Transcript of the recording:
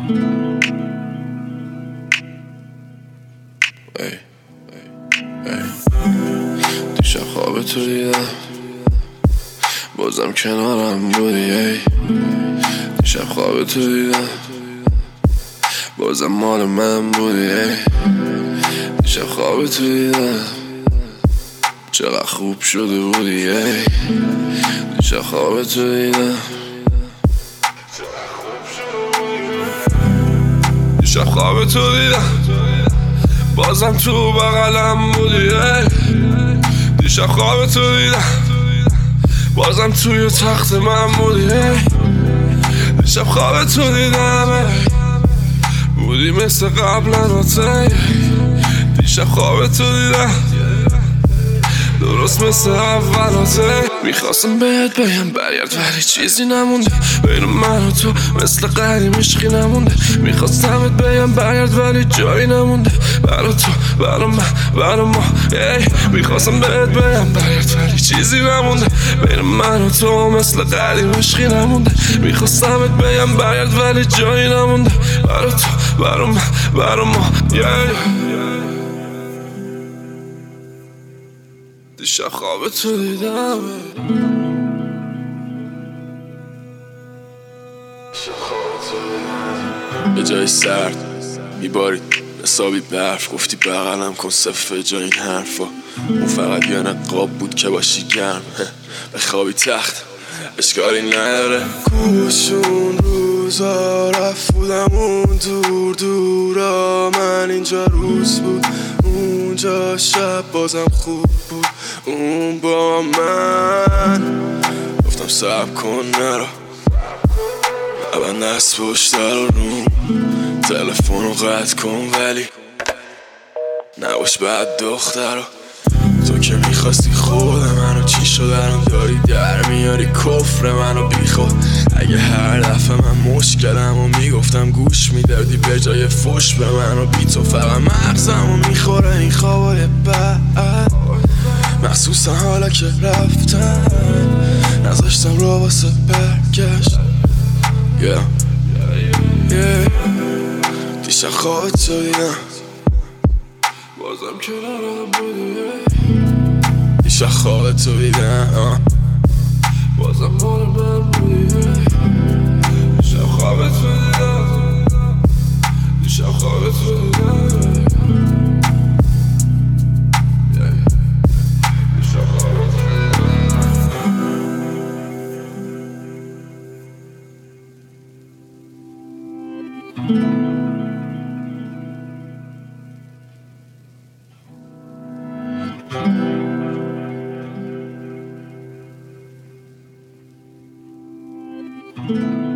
ای دیشب خواب تو دیدم بازم کنارم بودی. ای دیشب خواب تو دیدم بازم مال من بودی. ای دیشب خواب تو دیدم چقدر خوب شده بودی. ای دیشب خواب تو دیدم دیشب خواب تو دیدم بازم تو بغلم بودی. ای دیشب خواب تو دیدم بازم توی تخت من بودی. ای دیشب خواب تو دیدم بودی مثل قبلا. دیشب خواب تو دیدم درست مثل اولات. میخواستم بهت بگم برگرد ولی چیزی نمونده بین من و تو مثل قدیم عشقی نمونده. میخواستم بهت بگم برگرد ولی جایی نمونده برا تو برا من برا ما. میخواستم بهت بگم برگرد ولی چیزی نمونده بین من و تو مثل قدیم عشقی نمونده. میخواستم بهت بگم برگرد ولی جایی نمونده برا تو برا من برا ما. دیشب خواب تو دیدم به جای سرد میبارید حسابی برف. گفتی بغلم کن صفه جای این حرفا. اون فقط یه نقاب بود که باشی گرم بخوابی تخت اشکالی نداره. گوشون روزا رفت بودم اون دور دورا. من اینجا روز بود اونجا شب بازم خوب بود اون با من. گفتم صبر کن نرو من دست پشت رو تلفن رو قطع کن ولی نباش بعد دختر رو. تو که میخواستی خود منو چی شد الان داری در میاری کفر منو بی خود. اگه هر دفعه من مشکلم و میگفتم گوش میدادی به جای فش به منو بی تو فقط مغزم و میخوره این خوابای بعد. مخصوصا حالا که رفتن نذاشتم رو واسه برگشت. دیشب خواب تو دیدم بازم کنارم بودی. دیشب خواب تو دیدم بازم مال من بودی. دیشب خواب تو دیدم دیشب خواب تو دیدم دیشب خواب تو دیدم.